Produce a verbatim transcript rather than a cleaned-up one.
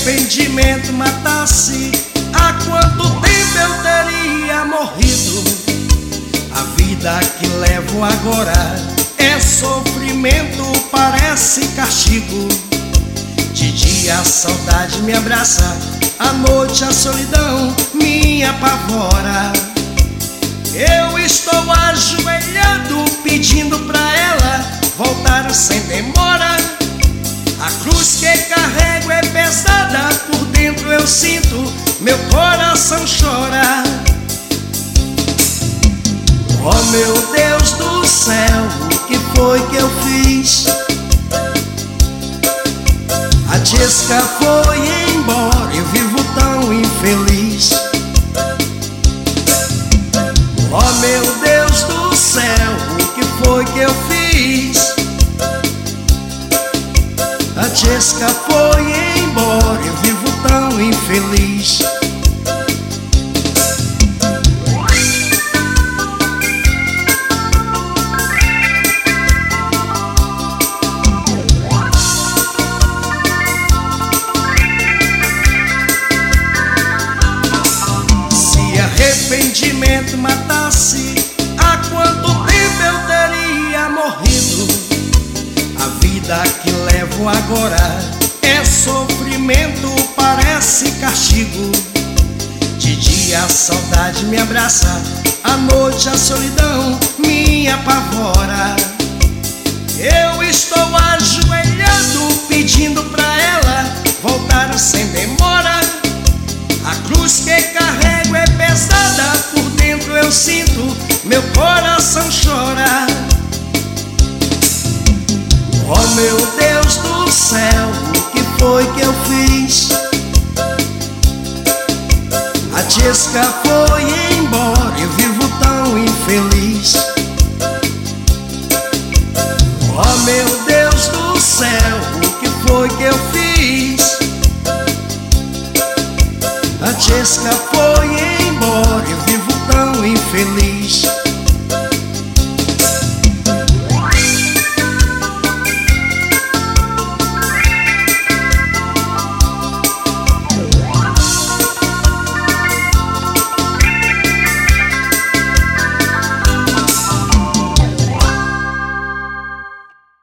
arrependimento matasse, há quanto tempo eu teria morrido. A vida que levo agora é sofrimento, parece castigo. De dia a saudade me abraça, à noite a solidão me apavora. Eu estou ajoelhado pedindo pra ela voltar sem demora. A cruz que carrego é pesada, por dentro eu sinto, meu coração chora. Oh meu Deus do céu, o que foi que eu fiz? A Jéssica foi embora, eu vivo tão infeliz. Oh meu Deus do céu, o que foi que eu fiz? A Jéssica foi embora, eu vivo tão infeliz. Se arrependimento matasse, há quanto tempo eu teria morrido. A vida que levo agora é sofrimento, parece castigo. De dia a saudade me abraça, à noite a solidão me apavora. Eu estou ajoelhado pedindo pra ela voltar sem demora. A cruz que carrego é pesada, por dentro eu sinto, meu coração chora. Oh meu Deus do céu, o que foi que eu fiz? A Jéssica foi embora, eu vivo tão infeliz. Oh meu Deus do céu, o que foi que eu fiz? A Jéssica foi embora, eu vivo tão infeliz.